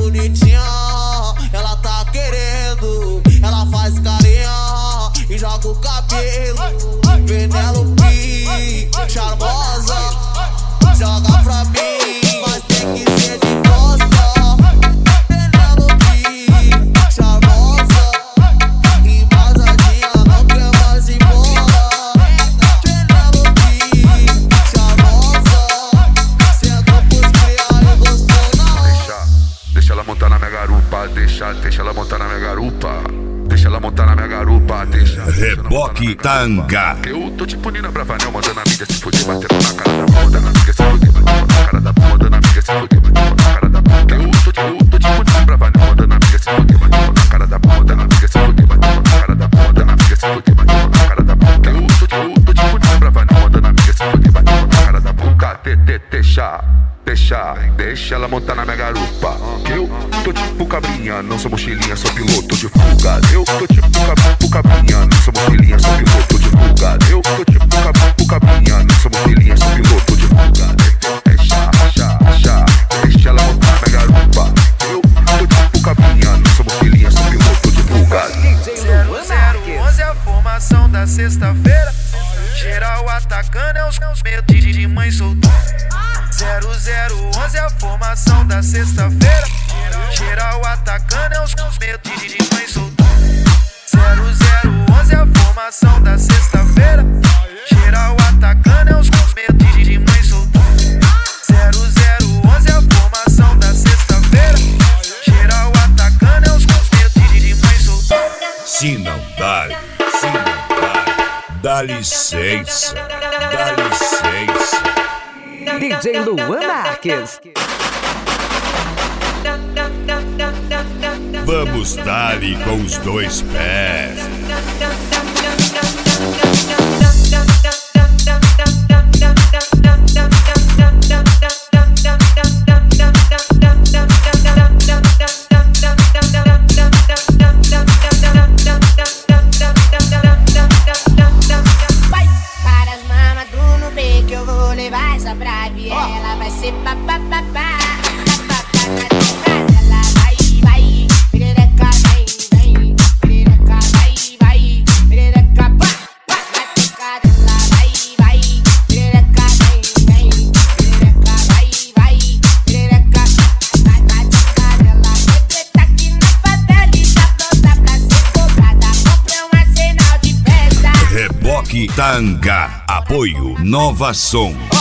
bonitinha, ela tá querendo. Ela faz carinha e joga o cabelo. Penélope, charmosa, joga pra mim, mas tem que ser de costa. Penélope, charmosa, embasadinha, não quer mais ir embora. Penélope, charmosa, sentou pros criados e gostou na hora. Deixa ela montar na minha garupa, deixa ela montar na minha garupa. Deixa ela montar na minha garupa, deixa. Reboque Tanga. Eu tô tipo Nina Bravanel, mandando a mídia se fuder, batendo na cara da bunda, na amiga se fuder, batendo na cara da bunda, na amiga se fuder, batendo na cara da bunda. Eu tô tipo Nina Bravanel, mandando a mídia se fuder, batendo na cara da bunda, na amiga se fuder, batendo na cara da bunda, na amiga se fuder, batendo na cara da bunda. Eu tô tipo Nina Bravanel, mandando a amiga se fuder, batendo na cara da bunda. Deixa ela montar na minha garupa. Eu tô tipo cabrinha, não sou mochilinha, sou piloto de fuga. Eu tô tipo cabrinha, não sou mochilinha, sou piloto de fuga. Eu tô tipo cabrinha, não sou mochilinha, sou piloto de fuga. Deixa ela montar na minha garupa. Eu tô tipo cabrinha, não sou mochilinha, sou piloto de fuga. 0011 é a formação da sexta-feira. Geral atacando é os medos de mãe solteira. 0011 é a formação da sexta-feira. Geral atacando é os medos de mãe solteira. 0011 é a formação da sexta-feira. Geral atacando é os medos de mãe solteira. 0011 é a formação da sexta-feira. Geral atacando é os medos de mãe solteira. Se não dá, dá licença, DJ Luan Marques. Vamos dar-lhe com os dois pés. Ela vai ser papapá. Reboque Tanga. Apoio Nova Som.